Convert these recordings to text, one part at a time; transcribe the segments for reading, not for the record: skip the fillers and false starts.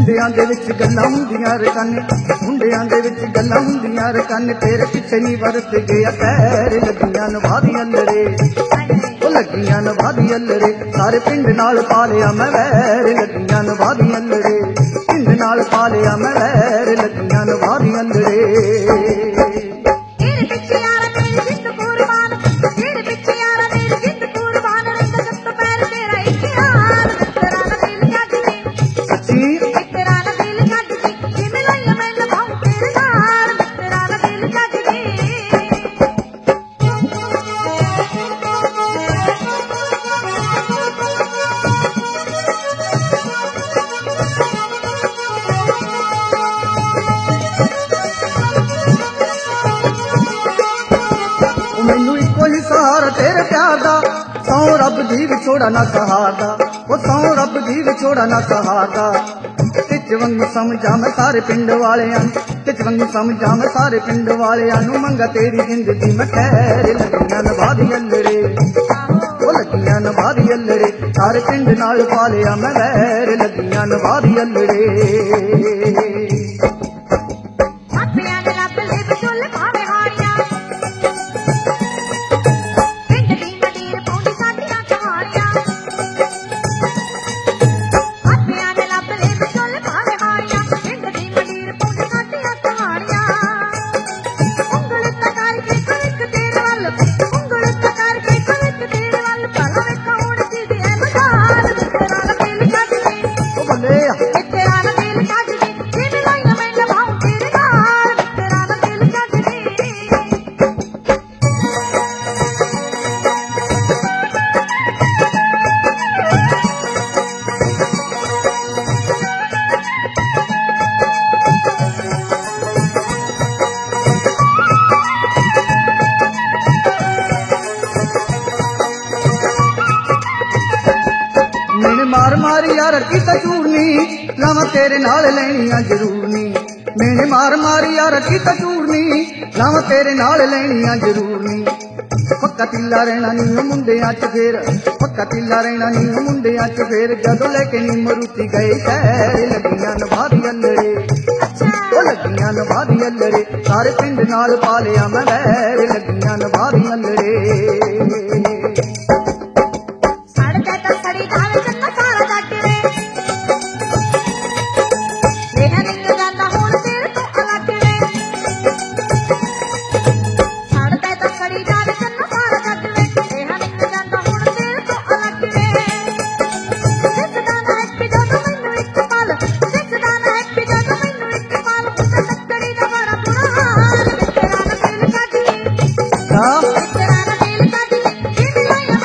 ਮੁੰਡਿਆਂ ਦੇ ਵਿੱਚ ਗੱਲਾਂ ਹੁੰਦੀਆਂ ਰਕਾਨੇ, ਮੁੰਡਿਆਂ ਦੇ ਵਿੱਚ ਗੱਲਾਂ ਹੁੰਦੀਆਂ ਰਕਾਨੇ, ਤੇਰੇ ਪਿੱਛੇ ਨਹੀਂ ਵਰਤ ਗਿਆ ਪੈਰ, ਲੱਗੀਆਂ ਨਭਾ ਦੀ ਅੱਲੜੇ, ਉਹ ਲੱਗੀਆਂ ਨਭਾ ਦੀ ਅੱਲੜੇ, ਸਾਰੇ ਪਿੰਡ ਨਾਲ ਪਾ ਲਿਆ ਮੈਂ ਵੈਰ, ਲੱਗੀਆਂ ਨਭਾ ਦੀ ਅੱਲੜੇ, ਪਿੰਡ ਨਾਲ ਪਾ ਲਿਆ ਮੈਂ ਵੈਰ, ਲੱਗੀਆਂ ਨਭਾ ਦੀ ਅੱਲੜੇ। ਮੈਨੂੰ ਇੱਕੋ ਹੀ ਸਹਾਰਾ ਤੇਰੇ ਪਿਆਰ ਦਾ, ਸੌ ਰੱਬ ਦੀ ਵਿਛੋੜਾ ਨਾ ਸਹਾਰਦਾ, ਉਹ ਸੌ ਰੱਬ ਦੀ ਵਿਛੋੜਾ ਨਾ ਸਹਾਰਦਾ। ਟਿੱਚ ਵਾਂਗੂ ਸਮਝਾਂ ਮੈਂ ਸਾਰੇ ਪਿੰਡ ਵਾਲਿਆਂ ਨੂੰ, ਟਿੱਚ ਵਾਂਗੂ ਸਮਝਾਂ ਮੈਂ ਸਾਰੇ ਪਿੰਡ ਵਾਲਿਆਂ ਨੂੰ, ਮੰਗਾ ਤੇਰੀ ਜ਼ਿੰਦਗੀ ਮੈਂ ਖੈਰ, ਲੱਗੀਆਂ ਨਭਾ ਦੀ ਅੱਲੜੇ, ਉਹ ਲੱਗੀਆਂ ਨਭਾ ਦੀ ਅੱਲੜੇ, ਸਾਰੇ ਪਿੰਡ ਨਾਲ ਪਾ ਲਿਆ ਮੈਂ ਵੈਰ, ਲੱਗੀਆਂ ਨਭਾ ਦੀ ਅੱਲੜੇ। मार मार यार की तचूरनी, लावा तेरे नाल लैनियां जरूर नी, मैंने मार मार यार की तचूरनी, लावा तेरे नाल लैनियां जरूर नी। पक्का तिल्ला रहना नी मुंडियां च फेर, पक्का तिल्ला रहना नी मुंडियां च फेर, जदों लेके नी मरूती गए शहर, लगीਆਂ नभा दी अल्लड़े, ओ लगीਆਂ नभा दी अल्लड़े, सारे पिंड नाल पा लिया मैं वैर, लगीਆਂ नभा दी अल्लड़े।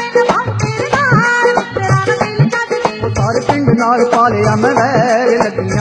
सारे पिंड नाल पा लिया मैं वैर, लगीਆਂ